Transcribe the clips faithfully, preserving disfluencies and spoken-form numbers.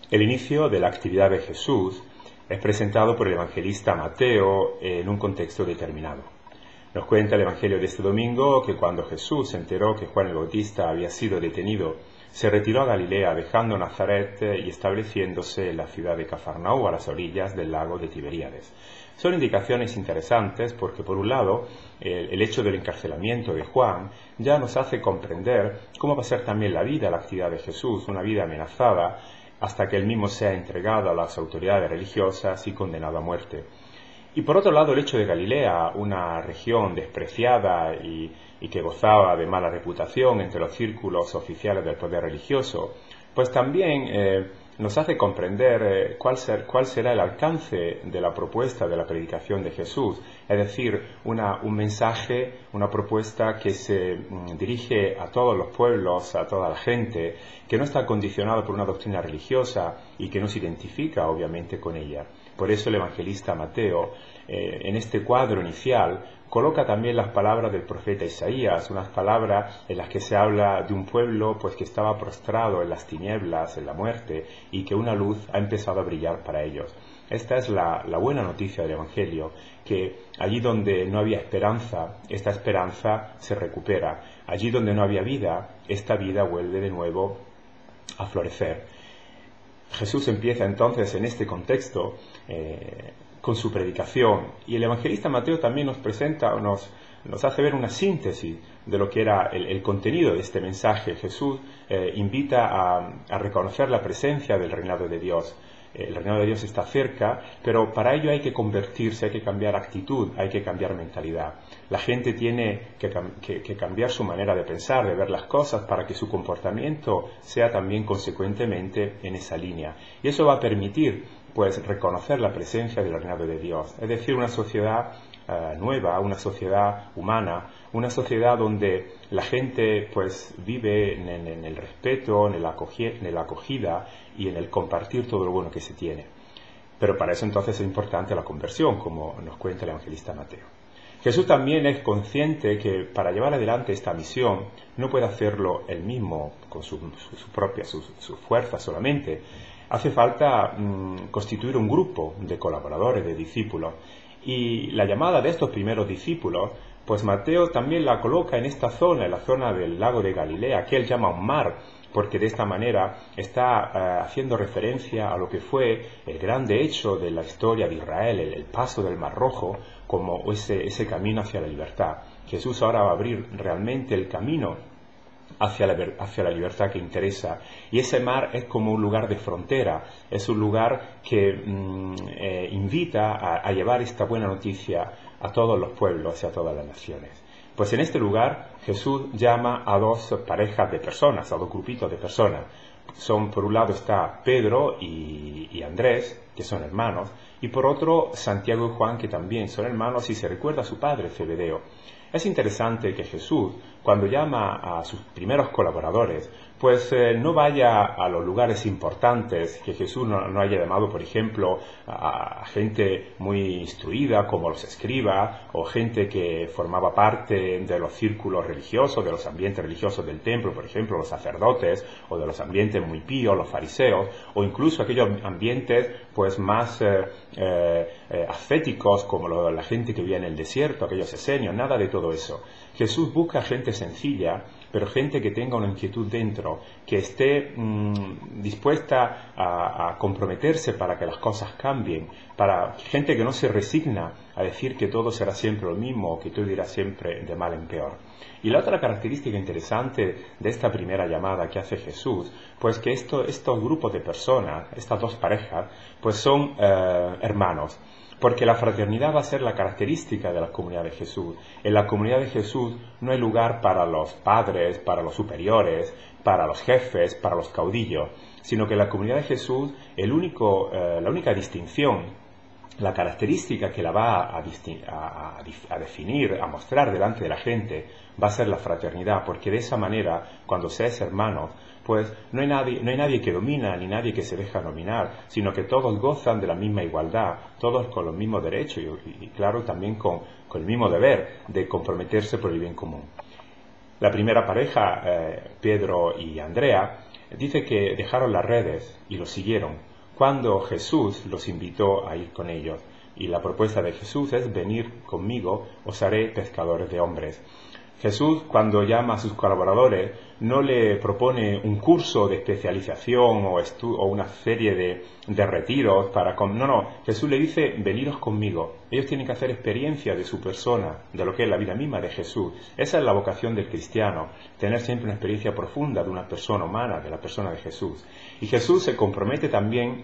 El inicio de la actividad de Jesús es presentado por el evangelista Mateo en un contexto determinado. Nos cuenta el Evangelio de este domingo que cuando Jesús se enteró que Juan el Bautista había sido detenido, se retiró a Galilea dejando Nazaret y estableciéndose en la ciudad de Cafarnaúm a las orillas del lago de Tiberíades. Son indicaciones interesantes porque, por un lado, el, el hecho del encarcelamiento de Juan ya nos hace comprender cómo va a ser también la vida, la actividad de Jesús, una vida amenazada hasta que él mismo sea entregado a las autoridades religiosas y condenado a muerte. Y por otro lado, el hecho de Galilea, una región despreciada y, y que gozaba de mala reputación entre los círculos oficiales del poder religioso, pues también eh, nos hace comprender eh, cuál, ser, cuál será el alcance de la propuesta de la predicación de Jesús, es decir, una, un mensaje, una propuesta que se mm, dirige a todos los pueblos, a toda la gente, que no está condicionado por una doctrina religiosa y que no se identifica obviamente con ella. Por eso el evangelista Mateo, eh, en este cuadro inicial, coloca también las palabras del profeta Isaías, unas palabras en las que se habla de un pueblo pues que estaba prostrado en las tinieblas, en la muerte, y que una luz ha empezado a brillar para ellos. Esta es la, la buena noticia del Evangelio, que allí donde no había esperanza, esta esperanza se recupera. Allí donde no había vida, esta vida vuelve de nuevo a florecer. Jesús empieza entonces en este contexto eh, con su predicación, y el evangelista Mateo también nos presenta, nos, nos hace ver una síntesis de lo que era el, el contenido de este mensaje. Jesús eh, invita a, a reconocer la presencia del reinado de Dios. El reinado de Dios está cerca, pero para ello hay que convertirse, hay que cambiar actitud, hay que cambiar mentalidad. La gente tiene que, que, que cambiar su manera de pensar, de ver las cosas, para que su comportamiento sea también consecuentemente en esa línea. Y eso va a permitir, pues, reconocer la presencia del reinado de Dios. Es decir, una sociedad uh, nueva, una sociedad humana, una sociedad donde la gente pues vive en, en, en el respeto, en, el acogi, en la acogida y en el compartir todo lo bueno que se tiene. Pero para eso entonces es importante la conversión, como nos cuenta el evangelista Mateo. Jesús también es consciente que para llevar adelante esta misión no puede hacerlo él mismo con su, su, su propia su, su fuerza solamente. Hace falta mmm, constituir un grupo de colaboradores, de discípulos. Y la llamada de estos primeros discípulos, pues Mateo también la coloca en esta zona, en la zona del lago de Galilea, que él llama un mar, porque de esta manera está uh, haciendo referencia a lo que fue el grande hecho de la historia de Israel, el, el paso del Mar Rojo, como ese, ese camino hacia la libertad. Jesús ahora va a abrir realmente el camino hacia la, hacia la libertad que interesa, y ese mar es como un lugar de frontera, es un lugar que mm, eh, invita a, a llevar esta buena noticia a todos los pueblos y a todas las naciones. Pues en este lugar Jesús llama a dos parejas de personas, a dos grupitos de personas. Son, por un lado está Pedro y, y Andrés, que son hermanos, y por otro Santiago y Juan, que también son hermanos, y se recuerda a su padre Zebedeo. Es interesante que Jesús, cuando llama a sus primeros colaboradores, pues eh, no vaya a los lugares importantes, que Jesús no, no haya llamado, por ejemplo, a, a gente muy instruida como los escribas, o gente que formaba parte de los círculos religiosos, de los ambientes religiosos del templo, por ejemplo, los sacerdotes, o de los ambientes muy píos, los fariseos, o incluso aquellos ambientes pues más eh, eh, eh, ascéticos, como lo, la gente que vivía en el desierto, aquellos esenios, nada de todo eso. Jesús busca gente sencilla, pero gente que tenga una inquietud dentro, que esté mmm, dispuesta a, a comprometerse para que las cosas cambien, para gente que no se resigna a decir que todo será siempre lo mismo, o que todo irá siempre de mal en peor. Y la otra característica interesante de esta primera llamada que hace Jesús, pues que esto, estos grupos de personas, estas dos parejas, pues son eh, hermanos. Porque la fraternidad va a ser la característica de la comunidad de Jesús. En la comunidad de Jesús no hay lugar para los padres, para los superiores, para los jefes, para los caudillos, sino que en la comunidad de Jesús el único, eh, la única distinción, la característica que la va a, a, a definir, a mostrar delante de la gente, va a ser la fraternidad, porque de esa manera, cuando se es hermanos, pues no hay nadie, no hay nadie que domina ni nadie que se deja dominar, sino que todos gozan de la misma igualdad, todos con los mismos derechos y, y claro, también con, con el mismo deber de comprometerse por el bien común. La primera pareja, eh, Pedro y Andrea, dice que dejaron las redes y los siguieron cuando Jesús los invitó a ir con ellos. Y la propuesta de Jesús es: venir conmigo, os haré pescadores de hombres. Jesús, cuando llama a sus colaboradores, no le propone un curso de especialización o, estu- o una serie de, de retiros para... Con... No, no, Jesús le dice: veniros conmigo. Ellos tienen que hacer experiencia de su persona, de lo que es la vida misma de Jesús. Esa es la vocación del cristiano, tener siempre una experiencia profunda de una persona humana, de la persona de Jesús. Y Jesús se compromete también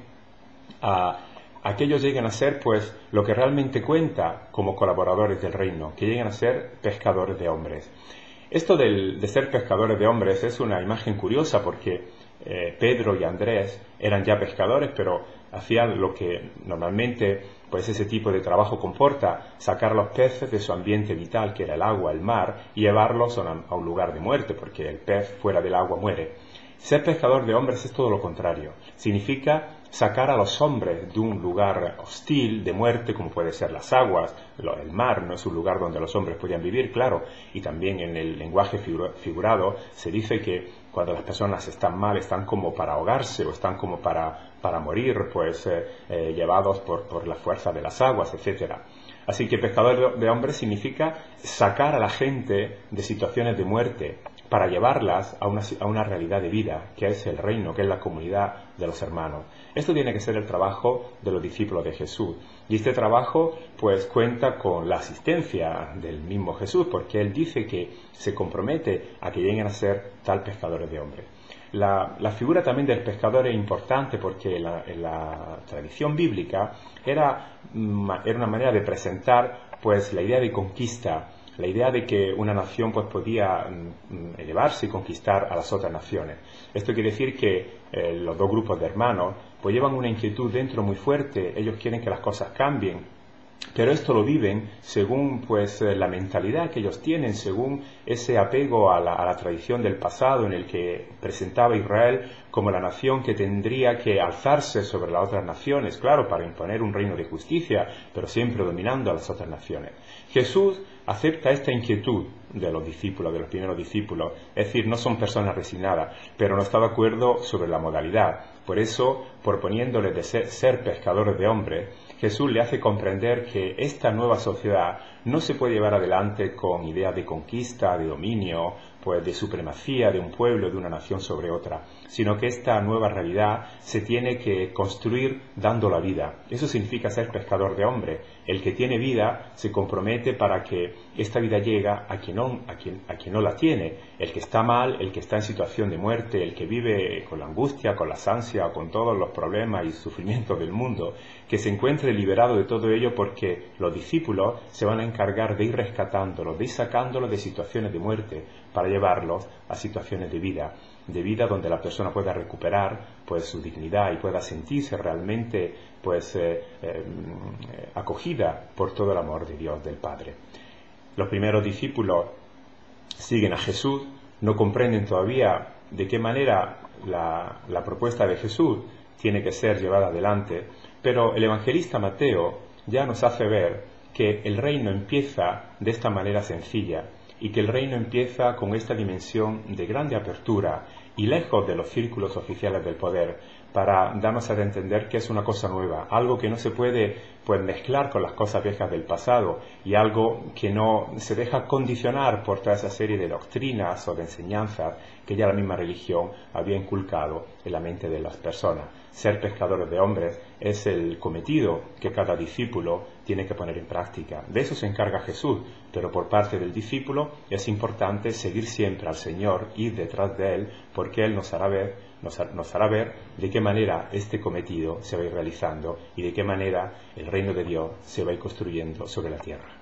a... a que ellos lleguen a ser, pues, lo que realmente cuenta como colaboradores del reino, que lleguen a ser pescadores de hombres. Esto del, de ser pescadores de hombres es una imagen curiosa porque eh, Pedro y Andrés eran ya pescadores, pero hacían lo que normalmente pues ese tipo de trabajo comporta: sacar los peces de su ambiente vital, que era el agua, el mar, y llevarlos a, una, a un lugar de muerte, porque el pez fuera del agua muere. Ser pescador de hombres es todo lo contrario. Significa sacar a los hombres de un lugar hostil, de muerte, como puede ser las aguas. El mar no es un lugar donde los hombres podían vivir, claro, y también en el lenguaje figurado se dice que cuando las personas están mal, están como para ahogarse o están como para, para morir, pues eh, eh, llevados por, por la fuerza de las aguas, etcétera. Así que pescador de hombres significa sacar a la gente de situaciones de muerte para llevarlas a una, a una realidad de vida, que es el reino, que es la comunidad de los hermanos. Esto tiene que ser el trabajo de los discípulos de Jesús. Y este trabajo pues cuenta con la asistencia del mismo Jesús, porque Él dice que se compromete a que lleguen a ser tal pescadores de hombres. La, la figura también del pescador es importante porque la, en la tradición bíblica era, era una manera de presentar pues la idea de conquista, la idea de que una nación pues podía mm, elevarse y conquistar a las otras naciones. Esto quiere decir que eh, los dos grupos de hermanos pues llevan una inquietud dentro muy fuerte. Ellos quieren que las cosas cambien, pero esto lo viven según pues la mentalidad que ellos tienen, según ese apego a la, a la tradición del pasado, en el que presentaba a Israel como la nación que tendría que alzarse sobre las otras naciones, claro, para imponer un reino de justicia, pero siempre dominando a las otras naciones. Jesús acepta esta inquietud de los discípulos, de los primeros discípulos, es decir, no son personas resignadas, pero no está de acuerdo sobre la modalidad. Por eso, proponiéndoles de ser, ser pescadores de hombres, Jesús le hace comprender que esta nueva sociedad no se puede llevar adelante con ideas de conquista, de dominio, pues de supremacía de un pueblo, de una nación sobre otra, sino que esta nueva realidad se tiene que construir dando la vida. Eso significa ser pescador de hombres. El que tiene vida se compromete para que esta vida llegue a quien no, a quien, a quien no la tiene. El que está mal, el que está en situación de muerte, el que vive con la angustia, con las ansias, con todos los problemas y sufrimientos del mundo, que se encuentre liberado de todo ello, porque los discípulos se van a encargar de ir rescatándolos, de ir sacándolos de situaciones de muerte para llevarlos a situaciones de vida, de vida donde la persona pueda recuperar pues su dignidad y pueda sentirse realmente pues eh, eh, acogida por todo el amor de Dios, del Padre. Los primeros discípulos siguen a Jesús, no comprenden todavía de qué manera la, la propuesta de Jesús tiene que ser llevada adelante, pero el evangelista Mateo ya nos hace ver que el reino empieza de esta manera sencilla y que el reino empieza con esta dimensión de grande apertura y lejos de los círculos oficiales del poder, para darnos a entender que es una cosa nueva, algo que no se puede pues mezclar con las cosas viejas del pasado y algo que no se deja condicionar por toda esa serie de doctrinas o de enseñanzas que ya la misma religión había inculcado en la mente de las personas. Ser pescadores de hombres es el cometido que cada discípulo tiene que poner en práctica. De eso se encarga Jesús, pero por parte del discípulo es importante seguir siempre al Señor, ir detrás de Él, porque Él nos hará ver, nos, nos hará ver de qué manera este cometido se va a ir realizando y de qué manera el reino de Dios se va a ir construyendo sobre la tierra.